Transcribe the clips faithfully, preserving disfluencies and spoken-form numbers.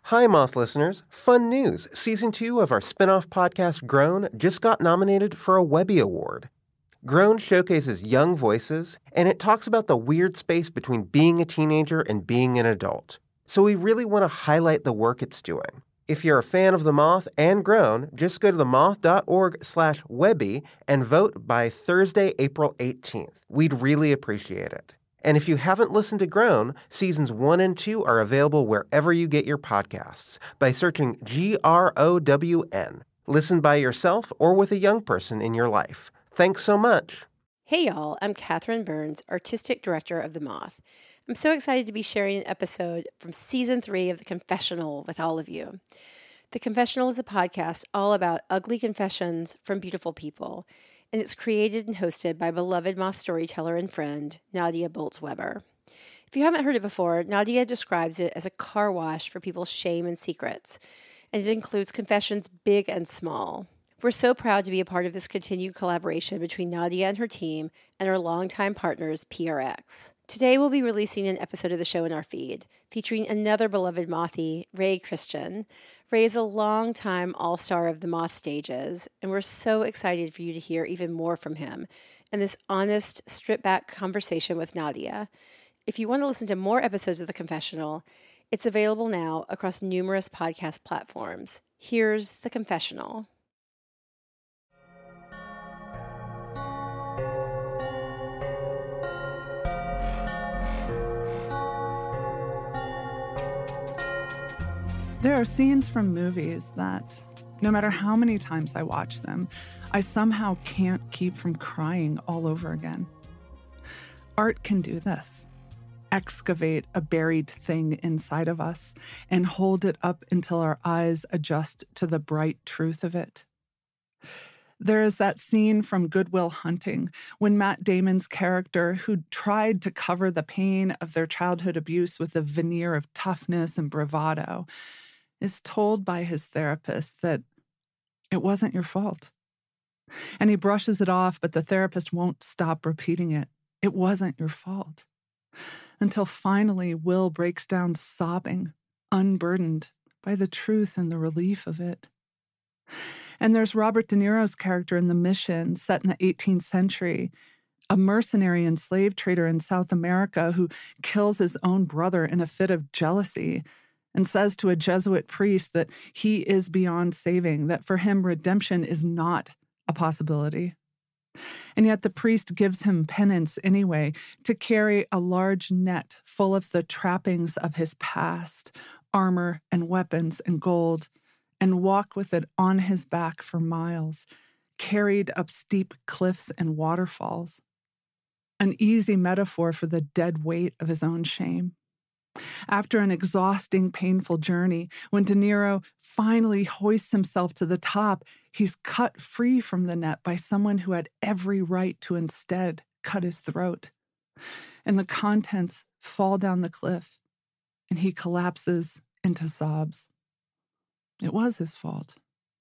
Hi, Moth listeners. Fun news. Season two of our spin-off podcast, Grown, just got nominated for a Webby Award. Grown showcases young voices, and it talks about the weird space between being a teenager and being an adult. So we really want to highlight the work it's doing. If you're a fan of The Moth and Grown, just go to themoth.org slash Webby and vote by Thursday, April eighteenth. We'd really appreciate it. And if you haven't listened to Grown, seasons one and two are available wherever you get your podcasts by searching G R O W N. Listen by yourself or with a young person in your life. Thanks so much. Hey y'all, I'm Catherine Burns, Artistic Director of The Moth. I'm so excited to be sharing an episode from season three of The Confessional with all of you. The Confessional is a podcast all about ugly confessions from beautiful people, and it's created and hosted by beloved Moth storyteller and friend, Nadia Bolz-Weber. If you haven't heard it before, Nadia describes it as a car wash for people's shame and secrets, and it includes confessions big and small. We're so proud to be a part of this continued collaboration between Nadia and her team and our longtime partners, P R X. Today, we'll be releasing an episode of the show in our feed, featuring another beloved Mothy, Ray Christian. Ray is a longtime all-star of the Moth stages, and we're so excited for you to hear even more from him and this honest, stripped-back conversation with Nadia. If you want to listen to more episodes of The Confessional, it's available now across numerous podcast platforms. Here's The Confessional. There are scenes from movies that, no matter how many times I watch them, I somehow can't keep from crying all over again. Art can do this. Excavate a buried thing inside of us and hold it up until our eyes adjust to the bright truth of it. There is that scene from Good Will Hunting when Matt Damon's character, who tried to cover the pain of their childhood abuse with a veneer of toughness and bravado, is told by his therapist that it wasn't your fault. And he brushes it off, but the therapist won't stop repeating it. It wasn't your fault. Until finally, Will breaks down sobbing, unburdened by the truth and the relief of it. And there's Robert De Niro's character in The Mission, set in the eighteenth century, a mercenary and slave trader in South America who kills his own brother in a fit of jealousy and says to a Jesuit priest that he is beyond saving, that for him redemption is not a possibility. And yet the priest gives him penance anyway to carry a large net full of the trappings of his past, armor and weapons and gold, and walk with it on his back for miles, carried up steep cliffs and waterfalls. An easy metaphor for the dead weight of his own shame. After an exhausting, painful journey, when De Niro finally hoists himself to the top, he's cut free from the net by someone who had every right to instead cut his throat. And the contents fall down the cliff, and he collapses into sobs. It was his fault.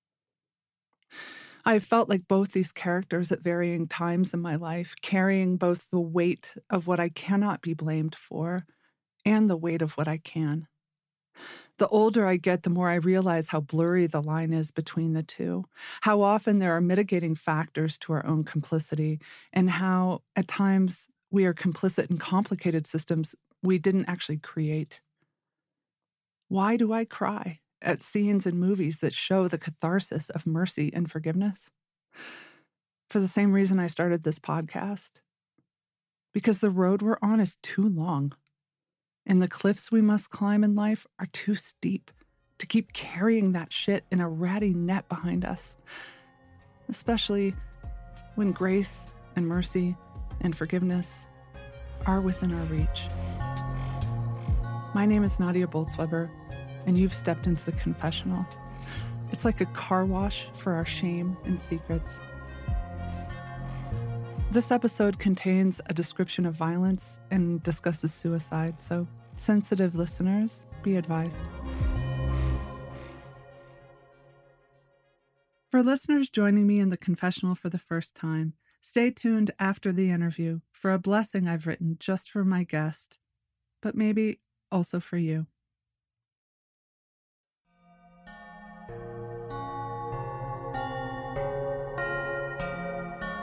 I felt like both these characters at varying times in my life, carrying both the weight of what I cannot be blamed for and the weight of what I can. The older I get, the more I realize how blurry the line is between the two, how often there are mitigating factors to our own complicity, and how at times we are complicit in complicated systems we didn't actually create. Why do I cry at scenes in movies that show the catharsis of mercy and forgiveness? For the same reason I started this podcast. Because the road we're on is too long. And the cliffs we must climb in life are too steep to keep carrying that shit in a ratty net behind us. Especially when grace and mercy and forgiveness are within our reach. My name is Nadia Bolz-Weber, and you've stepped into The Confessional. It's like a car wash for our shame and secrets. This episode contains a description of violence and discusses suicide, so sensitive listeners, be advised. For listeners joining me in The Confessional for the first time, stay tuned after the interview for a blessing I've written just for my guest, but maybe also for you.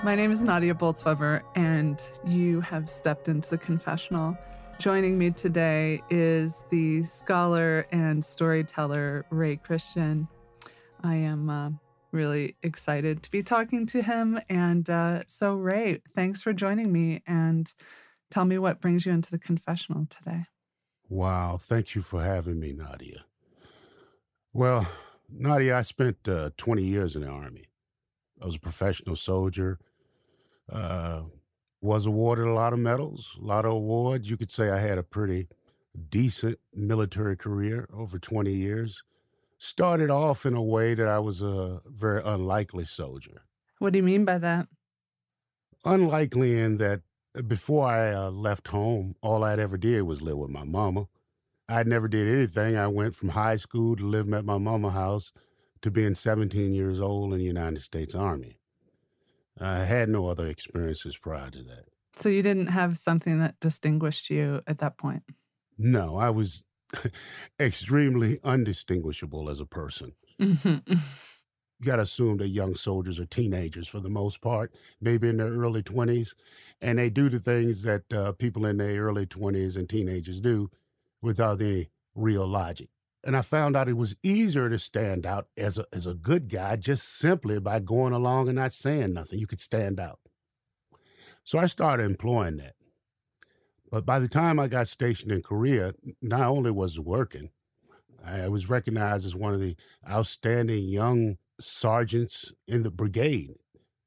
My name is Nadia Bolz-Weber, and you have stepped into the confessional. Joining me today is the scholar and storyteller, Ray Christian. I am uh, really excited to be talking to him. And uh, so, Ray, thanks for joining me, and tell me what brings you into the confessional today. Wow, thank you for having me, Nadia. Well, Nadia, I spent uh, twenty years in the Army. I was a professional soldier, uh, was awarded a lot of medals, a lot of awards. You could say I had a pretty decent military career over twenty years. Started off in a way that I was a very unlikely soldier. What do you mean by that? Unlikely in that before I uh, left home, all I'd ever did was live with my mama. I never did anything. I went from high school to living at my mama's house to being seventeen years old in the United States Army. I had no other experiences prior to that. So you didn't have something that distinguished you at that point? No, I was extremely undistinguishable as a person. Mm-hmm. You got to assume that young soldiers are teenagers for the most part, maybe in their early twenties, and they do the things that uh, people in their early twenties and teenagers do without any real logic. And I found out it was easier to stand out as a, as a good guy just simply by going along and not saying nothing. You could stand out. So I started employing that. But by the time I got stationed in Korea, not only was it working, I was recognized as one of the outstanding young sergeants in the brigade.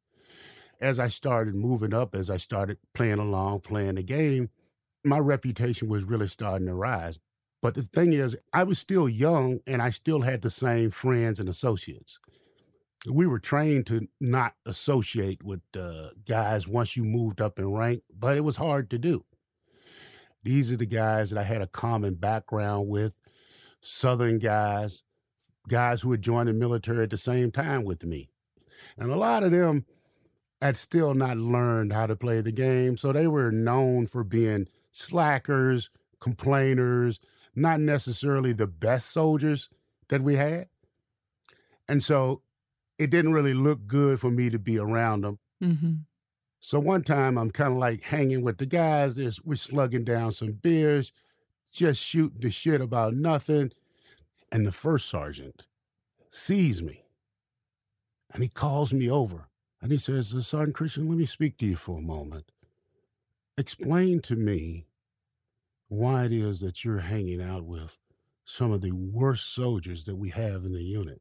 As I started moving up, as I started playing along, playing the game, my reputation was really starting to rise. But the thing is, I was still young and I still had the same friends and associates. We were trained to not associate with uh, guys once you moved up in rank, but it was hard to do. These are the guys that I had a common background with, Southern guys, guys who had joined the military at the same time with me. And a lot of them had still not learned how to play the game, so they were known for being slackers, complainers, not necessarily the best soldiers that we had. And so it didn't really look good for me to be around them. Mm-hmm. So one time I'm kind of like hanging with the guys. There's, we're slugging down some beers, just shooting the shit about nothing. And the first sergeant sees me and he calls me over and he says, Sergeant Christian, let me speak to you for a moment. Explain to me why it is that you're hanging out with some of the worst soldiers that we have in the unit.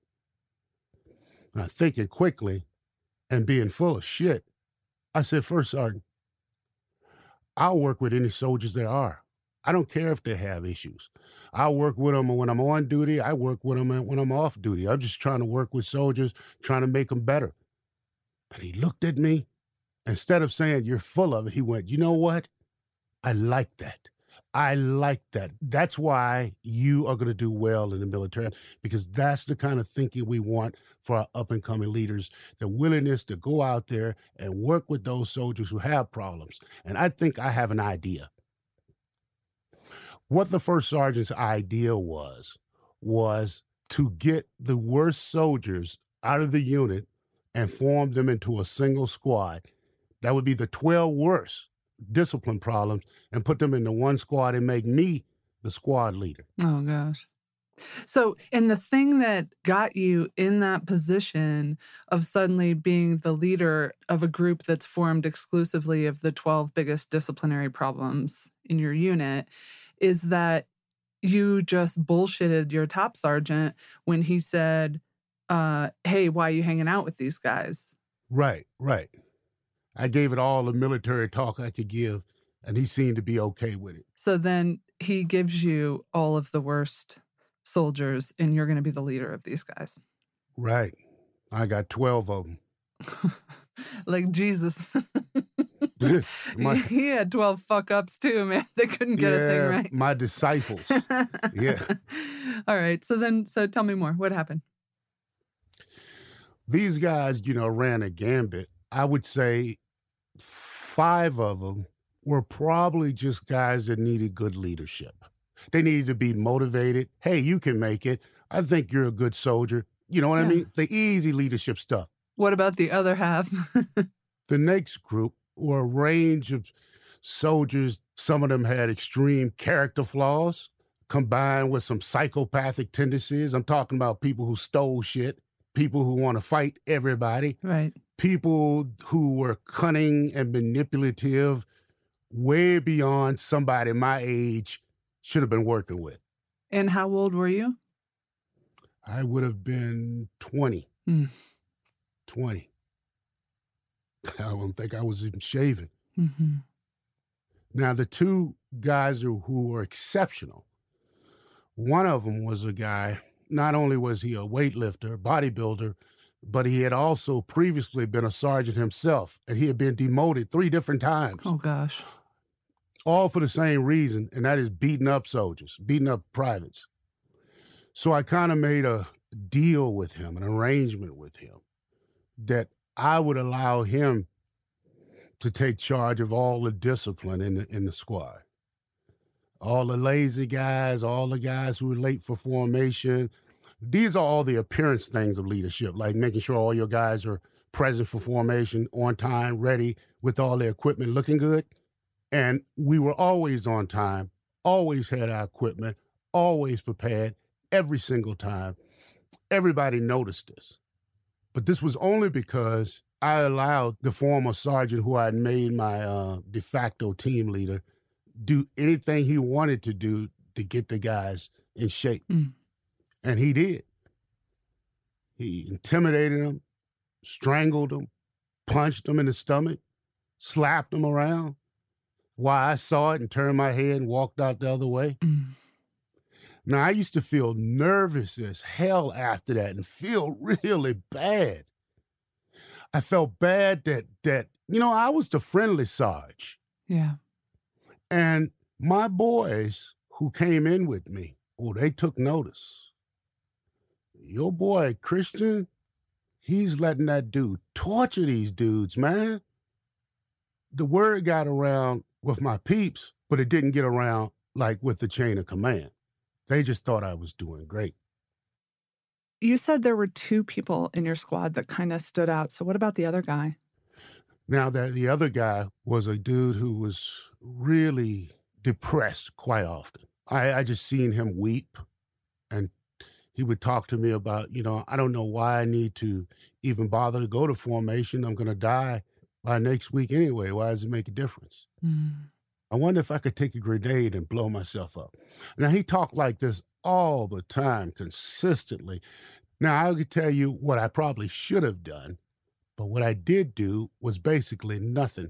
Now, thinking quickly and being full of shit, I said, First Sergeant, I'll work with any soldiers there are. I don't care if they have issues. I'll work with them when I'm on duty. I work with them when I'm off duty. I'm just trying to work with soldiers, trying to make them better. And he looked at me. Instead of saying, you're full of it, he went, you know what? I like that. I like that. That's why you are going to do well in the military, because that's the kind of thinking we want for our up-and-coming leaders, the willingness to go out there and work with those soldiers who have problems. And I think I have an idea. What the first sergeant's idea was, was to get the worst soldiers out of the unit and form them into a single squad. That would be the twelve worst discipline problems and put them into one squad and make me the squad leader. Oh, gosh. So, and the thing that got you in that position of suddenly being the leader of a group that's formed exclusively of the twelve biggest disciplinary problems in your unit is that you just bullshitted your top sergeant when he said, uh, hey, why are you hanging out with these guys? Right, right. I gave it all the military talk I could give, and he seemed to be okay with it. So then he gives you all of the worst soldiers, and you're going to be the leader of these guys. Right. I got twelve of them. Like Jesus. my, he had twelve fuck-ups too, man. They couldn't get yeah, a thing right. My disciples. Yeah. All right. So then, so tell me more. What happened? These guys, you know, ran a gambit. I would say five of them were probably just guys that needed good leadership. They needed to be motivated. Hey, you can make it. I think you're a good soldier. You know what yeah. I mean? The easy leadership stuff. What about the other half? The next group were a range of soldiers. Some of them had extreme character flaws combined with some psychopathic tendencies. I'm talking about people who stole shit, people who want to fight everybody, Right. people who were cunning and manipulative way beyond somebody my age should have been working with. And how old were you? I would have been twenty. Mm. twenty. I don't think I was even shaving. Mm-hmm. Now, the two guys who, who were exceptional, one of them was a guy, not only was he a weightlifter, bodybuilder, but he had also previously been a sergeant himself, and he had been demoted three different times. Oh, gosh. All for the same reason, and that is beating up soldiers, beating up privates. So I kind of made a deal with him, an arrangement with him, that I would allow him to take charge of all the discipline in the, in the squad. All the lazy guys, all the guys who were late for formation. These are all the appearance things of leadership, like making sure all your guys are present for formation, on time, ready, with all their equipment looking good. And we were always on time, always had our equipment, always prepared, every single time. Everybody noticed this. But this was only because I allowed the former sergeant who I had made my uh, de facto team leader do anything he wanted to do to get the guys in shape. Mm. And he did. He intimidated them, strangled them, punched them in the stomach, slapped them around. Why I saw it and turned my head and walked out the other way. Mm. Now, I used to feel nervous as hell after that and feel really bad. I felt bad that, that you know, I was the friendly Sarge. Yeah. And my boys who came in with me, oh, they took notice. Your boy, Christian, he's letting that dude torture these dudes, man. The word got around with my peeps, but it didn't get around like with the chain of command. They just thought I was doing great. You said there were two people in your squad that kind of stood out. So what about the other guy? Now, that the other guy was a dude who was really depressed quite often. I, I just seen him weep, and he would talk to me about, you know, I don't know why I need to even bother to go to formation. I'm going to die by next week anyway. Why does it make a difference? Mm. I wonder if I could take a grenade and blow myself up. Now, he talked like this all the time, consistently. Now, I could tell you what I probably should have done, but what I did do was basically nothing.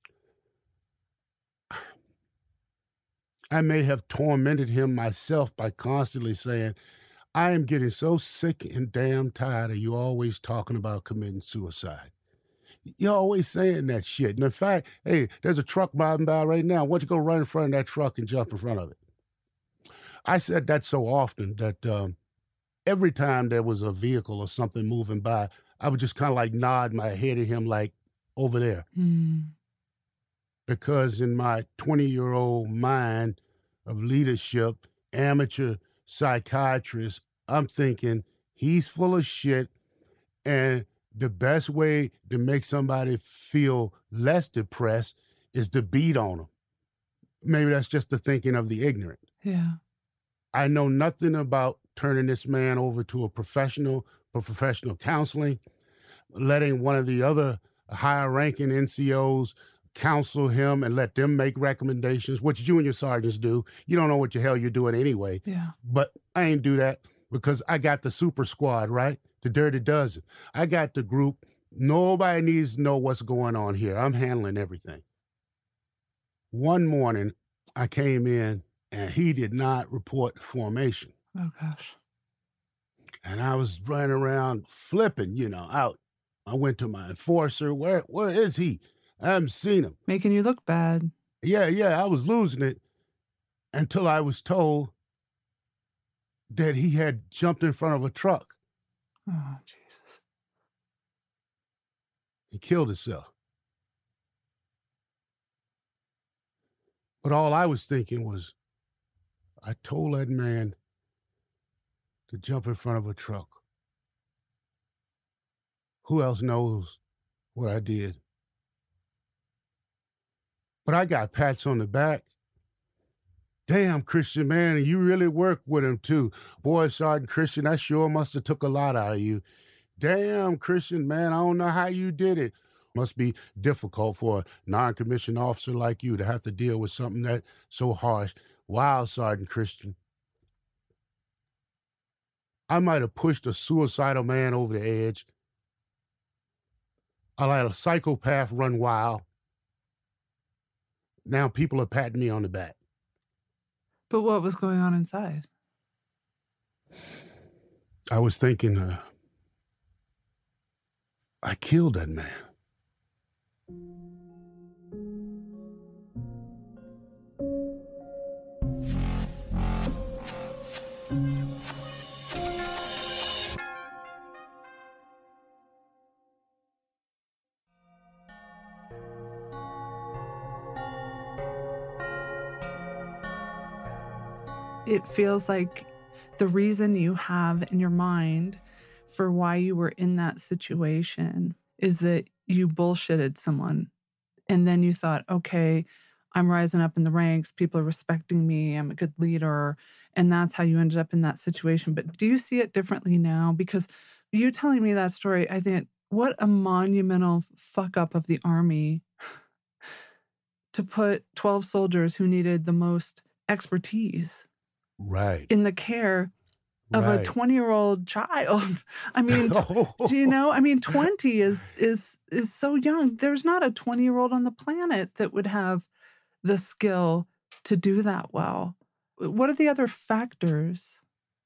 I may have tormented him myself by constantly saying, I am getting so sick and damn tired of you always talking about committing suicide. You're always saying that shit. And in fact, hey, there's a truck driving by right now. Why don't you go run in front of that truck and jump in front of it? I said that so often that um, every time there was a vehicle or something moving by, I would just kind of like nod my head at him like, over there. Mm. Because in my twenty-year-old mind of leadership, amateur psychiatrist, I'm thinking he's full of shit, and the best way to make somebody feel less depressed is to beat on them. Maybe that's just the thinking of the ignorant. Yeah. I know nothing about turning this man over to a professional for professional counseling, letting one of the other higher-ranking N C Os counsel him and let them make recommendations, which you and your sergeants do. You don't know what the hell you're doing anyway. Yeah. But I ain't do that because I got the super squad, right? The Dirty Dozen. I got the group. Nobody needs to know what's going on here. I'm handling everything. One morning, I came in, and he did not report formation. Oh, gosh. And I was running around flipping, you know, out. I went to my enforcer. Where, where is he? I haven't seen him. Making you look bad. Yeah, yeah, I was losing it until I was told that he had jumped in front of a truck. Oh, Jesus. He killed himself. But all I was thinking was, I told that man to jump in front of a truck. Who else knows what I did? But I got pats on the back. Damn, Christian, man, you really worked with him, too. Boy, Sergeant Christian, that sure must have took a lot out of you. Damn, Christian, man, I don't know how you did it. Must be difficult for a non-commissioned officer like you to have to deal with something that's so harsh. Wow, Sergeant Christian. I might have pushed a suicidal man over the edge. I let a psychopath run wild. Now people are patting me on the back. But what was going on inside? I was thinking, uh, I killed that man. It feels like the reason you have in your mind for why you were in that situation is that you bullshitted someone. And then you thought, okay, I'm rising up in the ranks. People are respecting me. I'm a good leader. And that's how you ended up in that situation. But do you see it differently now? Because you telling me that story, I think, what a monumental fuck up of the Army to put twelve soldiers who needed the most expertise Right. in the care of right. a twenty-year-old child. I mean, do you know? I mean, twenty is is is so young. There's not a twenty-year-old on the planet that would have the skill to do that well. What are the other factors?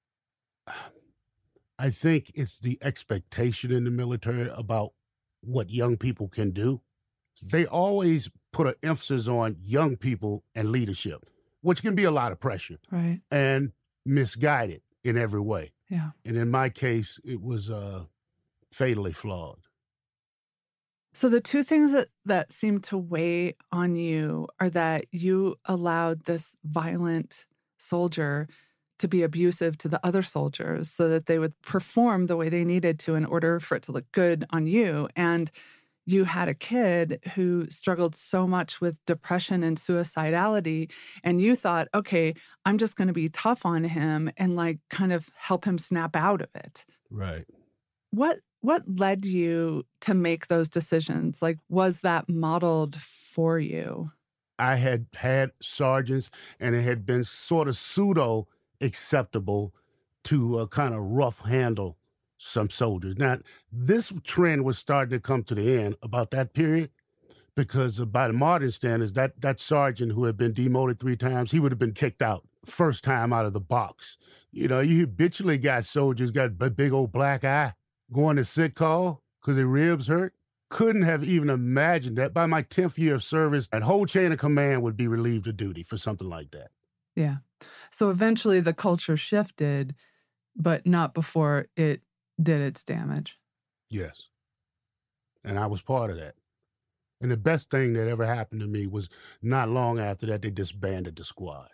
I think it's the expectation in the military about what young people can do. They always put an emphasis on young people and leadership, which can be a lot of pressure. Right. And misguided in every way. Yeah. And in my case, it was uh, fatally flawed. So the two things that, that seem to weigh on you are that you allowed this violent soldier to be abusive to the other soldiers so that they would perform the way they needed to in order for it to look good on you. And you had a kid who struggled so much with depression and suicidality, and you thought, okay, I'm just going to be tough on him and like kind of help him snap out of it. Right. What what led you to make those decisions? Like, was that modeled for you? I had had sergeants, and it had been sort of pseudo acceptable to uh, kind of rough handle some soldiers. Now, this trend was starting to come to the end about that period because uh, by the modern standards, that, that sergeant who had been demoted three times, he would have been kicked out first time out of the box. You know, you habitually got soldiers got a big old black eye going to sick call because their ribs hurt. Couldn't have even imagined that by my tenth year of service, that whole chain of command would be relieved of duty for something like that. Yeah. So eventually the culture shifted, but not before it did its damage. Yes. And I was part of that. And the best thing that ever happened to me was not long after that, they disbanded the squad.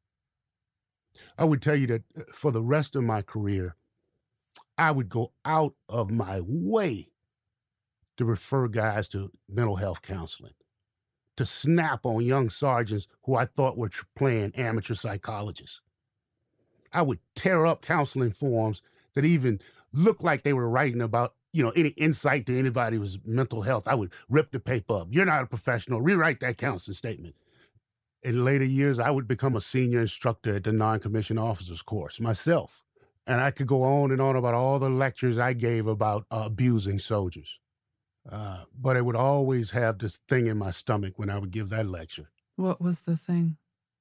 I would tell you that for the rest of my career, I would go out of my way to refer guys to mental health counseling, to snap on young sergeants who I thought were playing amateur psychologists. I would tear up counseling forms that even looked like they were writing about, you know, any insight to anybody's mental health. I would rip the paper up. You're not a professional. Rewrite that counseling statement. In later years, I would become a senior instructor at the non-commissioned officers course myself. And I could go on and on about all the lectures I gave about uh, abusing soldiers. Uh, but I would always have this thing in my stomach when I would give that lecture. What was the thing?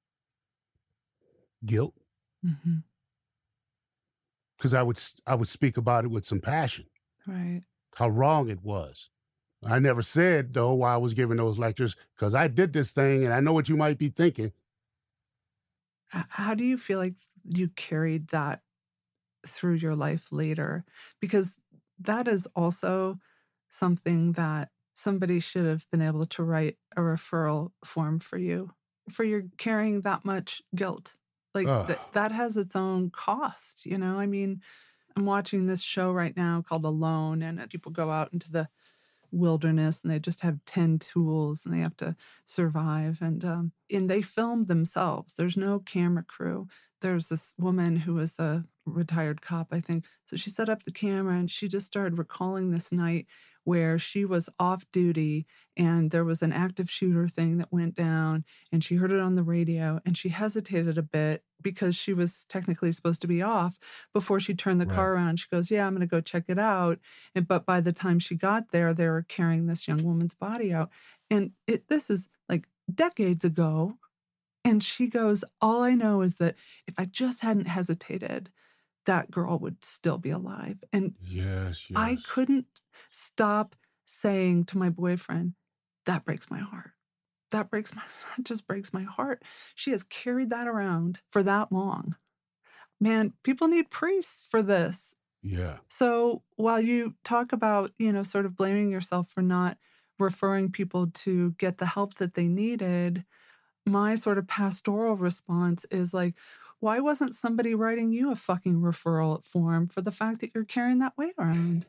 Guilt. Mm-hmm. Because I would I would speak about it with some passion. Right. How wrong it was. I never said, though, while I was giving those lectures, because I did this thing and I know what you might be thinking. How do you feel like you carried that through your life later? Because that is also something that somebody should have been able to write a referral form for you, for your carrying that much guilt. Like th- that has its own cost, you know? I mean, I'm watching this show right now called Alone, and people go out into the wilderness and they just have ten tools and they have to survive. And, um, and they filmed themselves. There's no camera crew. There's this woman who was a retired cop, I think. So she set up the camera and she just started recalling this night where she was off duty and there was an active shooter thing that went down and she heard it on the radio and she hesitated a bit because she was technically supposed to be off before she turned the Right. car around. She goes, yeah, I'm going to go check it out. And but by the time she got there, they were carrying this young woman's body out. And it this is like decades ago. And she goes, all I know is that if I just hadn't hesitated, that girl would still be alive. And Yes, yes. I couldn't stop saying to my boyfriend, that breaks my heart. That breaks my, that just breaks my heart. She has carried that around for that long. Man, people need priests for this. Yeah. So while you talk about, you know, sort of blaming yourself for not referring people to get the help that they needed, my sort of pastoral response is like, why wasn't somebody writing you a fucking referral form for the fact that you're carrying that weight around?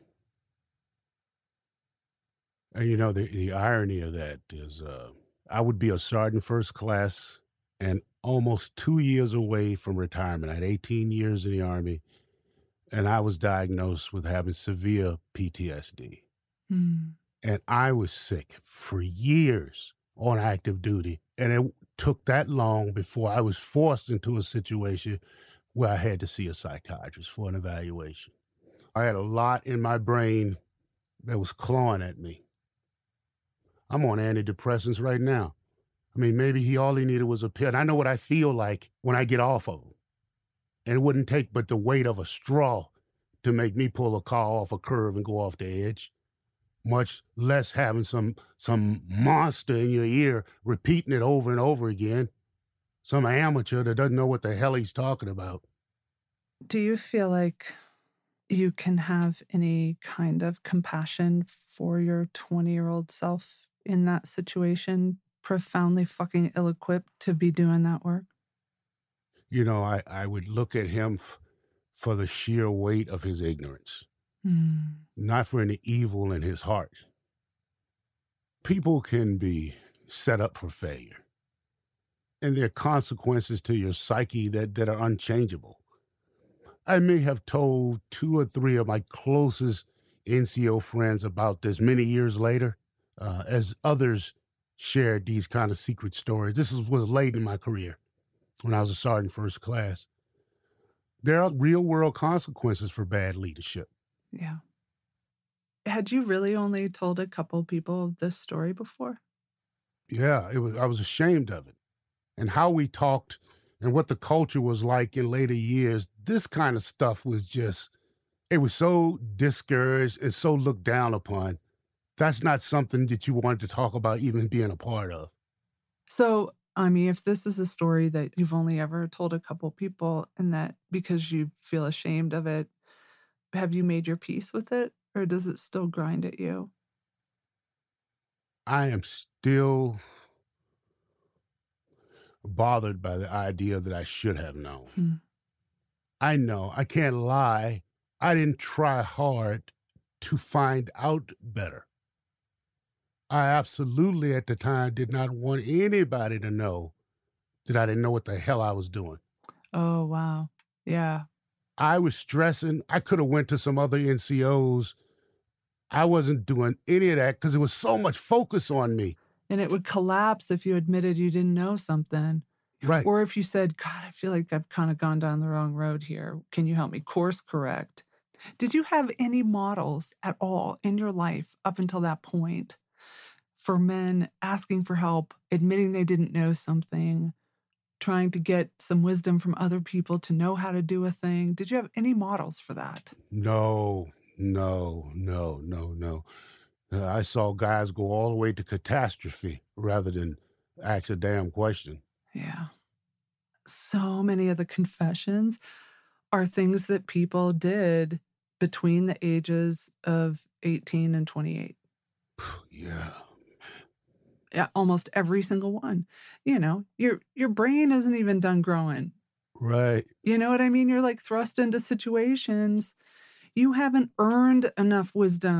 And you know, the, the irony of that is uh, I would be a sergeant first class and almost two years away from retirement. I had eighteen years in the Army, and I was diagnosed with having severe P T S D. Hmm. And I was sick for years on active duty. And it took that long before I was forced into a situation where I had to see a psychiatrist for an evaluation. I had a lot in my brain that was clawing at me. I'm on antidepressants right now. I mean, maybe he all he needed was a pill. And I know what I feel like when I get off of them. And it wouldn't take but the weight of a straw to make me pull a car off a curve and go off the edge, much less having some some monster in your ear repeating it over and over again, some amateur that doesn't know what the hell he's talking about. Do you feel like you can have any kind of compassion for your twenty-year-old self in that situation, profoundly fucking ill-equipped to be doing that work? You know, I, I would look at him f- for the sheer weight of his ignorance, Mm. not for any evil in his heart. People can be set up for failure, and there are consequences to your psyche that, that are unchangeable. I may have told two or three of my closest N C O friends about this many years later, uh, as others shared these kind of secret stories. This was, was late in my career when I was a sergeant first class. There are real world consequences for bad leadership. Yeah. Had you really only told a couple people this story before? Yeah, it was. I was ashamed of it. And how we talked and what the culture was like in later years, this kind of stuff was just, it was so discouraged and so looked down upon. That's not something that you wanted to talk about even being a part of. So, I mean, if this is a story that you've only ever told a couple people and that because you feel ashamed of it, have you made your peace with it or does it still grind at you? I am still bothered by the idea that I should have known. Hmm. I know, I can't lie. I didn't try hard to find out better. I absolutely at the time did not want anybody to know that I didn't know what the hell I was doing. Oh, wow. Yeah. I was stressing. I could have went to some other N C Os. I wasn't doing any of that because there was so much focus on me. And it would collapse if you admitted you didn't know something. Right. Or if you said, God, I feel like I've kind of gone down the wrong road here. Can you help me course correct? Did you have any models at all in your life up until that point for men asking for help, admitting they didn't know something, trying to get some wisdom from other people to know how to do a thing? Did you have any models for that? No, no, no, no, no. Uh, I saw guys go all the way to catastrophe rather than ask a damn question. Yeah. So many of the confessions are things that people did between the ages of eighteen and twenty-eight. Yeah. Yeah, almost every single one. You know, your your brain isn't even done growing. Right. You know what I mean? You're like thrust into situations. You haven't earned enough wisdom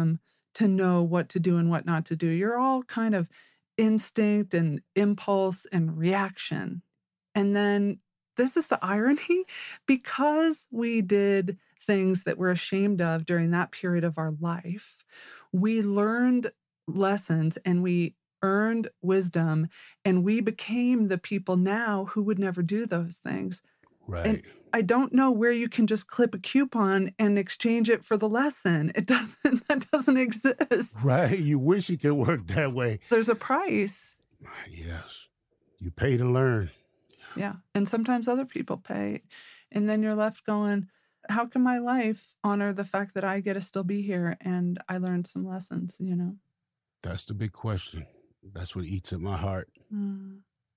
to know what to do and what not to do. You're all kind of instinct and impulse and reaction. And then this is the irony, because we did things that we're ashamed of during that period of our life, we learned lessons and we earned wisdom, and we became the people now who would never do those things. Right. And I don't know where you can just clip a coupon and exchange it for the lesson. It doesn't, that doesn't exist. Right. You wish it could work that way. There's a price. Yes. You pay to learn. Yeah. And sometimes other people pay. And then you're left going, how can my life honor the fact that I get to still be here and I learned some lessons, you know? That's the big question. That's what eats at my heart. Mm.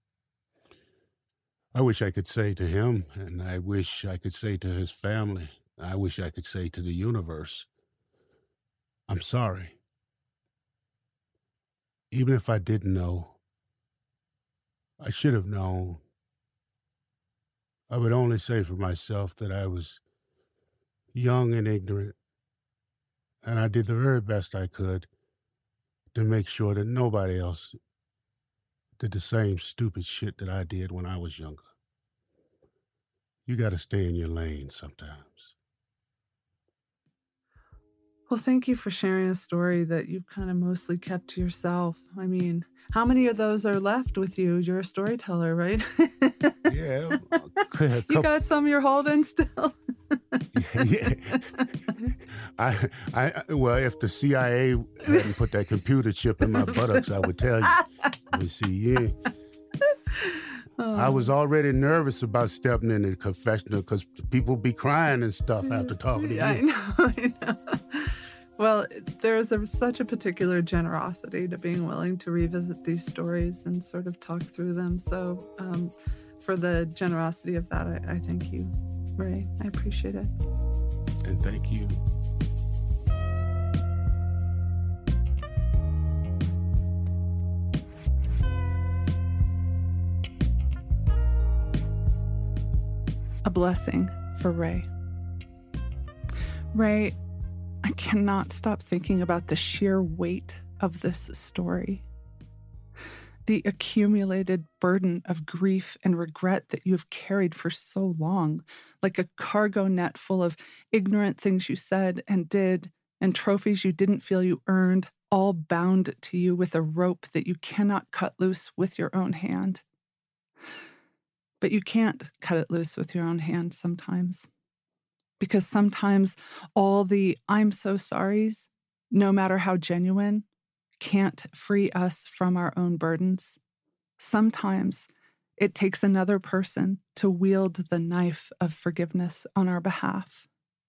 I wish I could say to him, and I wish I could say to his family, I wish I could say to the universe, I'm sorry. Even if I didn't know, I should have known. I would only say for myself that I was young and ignorant, and I did the very best I could to make sure that nobody else did the same stupid shit that I did when I was younger. You got to stay in your lane sometimes. Well, thank you for sharing a story that you've kind of mostly kept to yourself. I mean, how many of those are left with you? You're a storyteller, right? Yeah. You got some you're holding still? Yeah. I, I, well, if the C I A hadn't put that computer chip in my buttocks, I would tell you. Let me see, yeah. Oh. I was already nervous about stepping in the confessional because people be crying and stuff after talking to you. I know, I know. Well, there's a, such a particular generosity to being willing to revisit these stories and sort of talk through them. So um, for the generosity of that, I, I thank you, Ray. I appreciate it. And thank you. A blessing for Ray. Ray, I cannot stop thinking about the sheer weight of this story. The accumulated burden of grief and regret that you have carried for so long, like a cargo net full of ignorant things you said and did, and trophies you didn't feel you earned, all bound to you with a rope that you cannot cut loose with your own hand. But you can't cut it loose with your own hand sometimes. Because sometimes all the I'm so sorries, no matter how genuine, can't free us from our own burdens. Sometimes it takes another person to wield the knife of forgiveness on our behalf.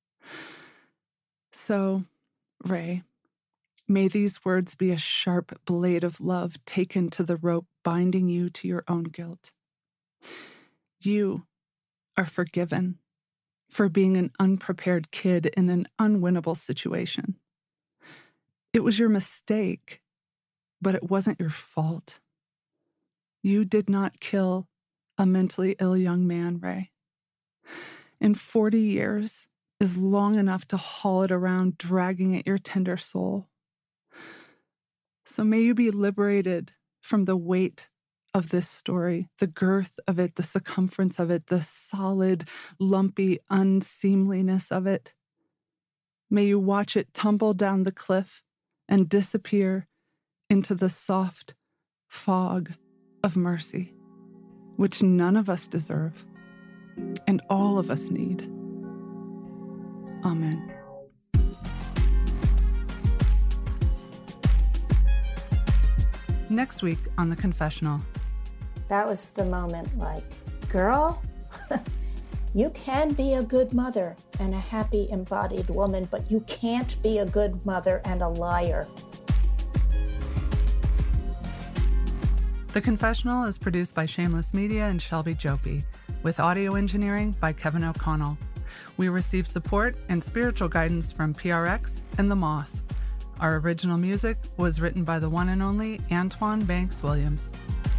So, Ray, may these words be a sharp blade of love taken to the rope binding you to your own guilt. You are forgiven for being an unprepared kid in an unwinnable situation. It was your mistake, but it wasn't your fault. You did not kill a mentally ill young man, Ray. And forty years is long enough to haul it around, dragging at your tender soul. So may you be liberated from the weight of this story, the girth of it, the circumference of it, the solid, lumpy unseemliness of it. May you watch it tumble down the cliff and disappear into the soft fog of mercy, which none of us deserve and all of us need. Amen. Next week on The Confessional. That was the moment like, girl, you can be a good mother and a happy embodied woman, but you can't be a good mother and a liar. The Confessional is produced by Shameless Media and Shelby Jopi, with audio engineering by Kevin O'Connell. We receive support and spiritual guidance from P R X and The Moth. Our original music was written by the one and only Antoine Banks Williams.